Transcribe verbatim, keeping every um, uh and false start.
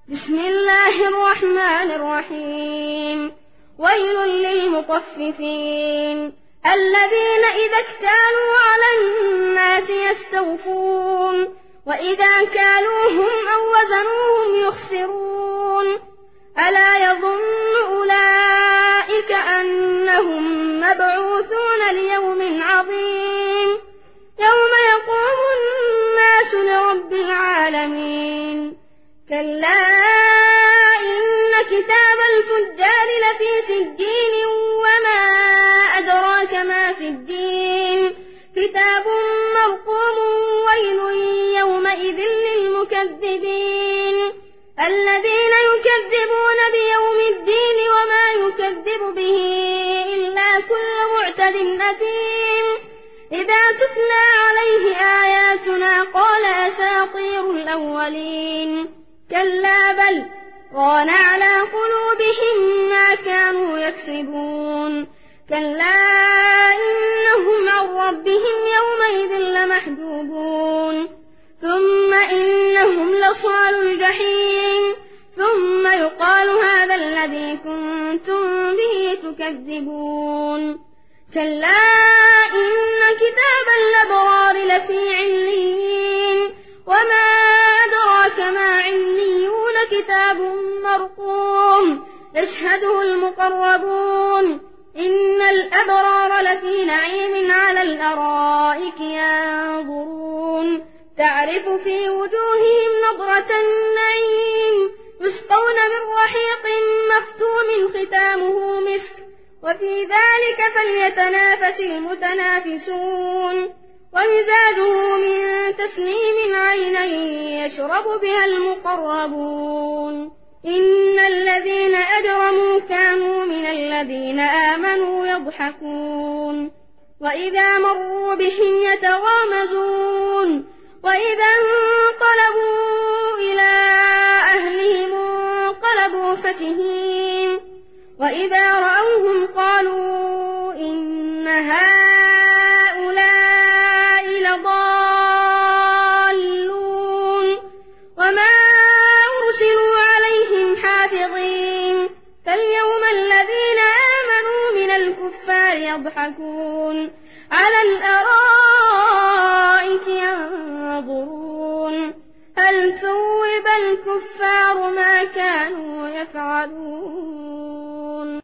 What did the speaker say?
بسم الله الرحمن الرحيم ويل للمطففين الذين إذا اكتالوا على الناس يستوفون وإذا كالوهم أو وزنوهم يخسرون ألا يظن أولئك أنهم مبعوثون ليوم عظيم يوم يقوم الناس لرب العالمين كلا إن كتاب الفجار لفي سجين وما أدراك ما سجين كتاب مرقوم ويل يومئذ للمكذبين الذين يكذبون بيوم الدين وما يكذب به إلا كل معتد أثيم إذا تتلى عليه آياتنا قال أساطير الأولين كلا بل ران على قلوبهم ما كانوا يكسبون كلا إنهم عن ربهم يومئذ لمحجوبون ثم إنهم لصال الجحيم ثم يقال هذا الذي كنتم به تكذبون كلا إن كتاب الأبرار لفي عليين وما أدراك ما عليون كتاب مرقوم يشهده المقربون إن الأبرار لفي نعيم على الأرائك ينظرون تعرف في وجوههم نضرة النعيم يسقون من رحيق مختوم ختامه مسك وفي ذلك فليتنافس المتنافسون ومزاجه من تسنيم عينا يشرب بها المقربون إن الذين أجرموا كانوا من الذين آمنوا يضحكون وإذا مروا بهم يتغامزون وإذا انقلبوا إلى أهلهم انقلبوا فكهين وإذا رأوهم قالوا إن هؤلاء لضالون وما أرسلوا عليهم حافظين فاليوم الذين آمنوا من الكفار يضحكون على الأرائك ينظرون هل ثوب الكفار ما كانوا يفعلون